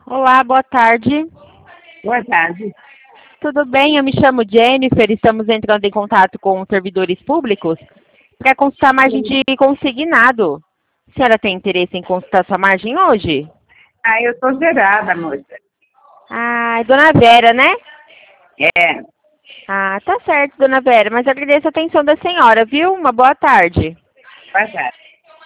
Olá, boa tarde. Boa tarde. Tudo bem? Eu me chamo Jennifer. Estamos entrando em contato com os servidores públicos para consultar a margem de consignado. A senhora tem interesse em consultar sua margem hoje? Ah, eu estou gerada, moça. Ah, é Dona Vera, né? É, Ah, tá certo, Dona Vera, mas agradeço a atenção da senhora, viu? Uma boa tarde. boa tarde.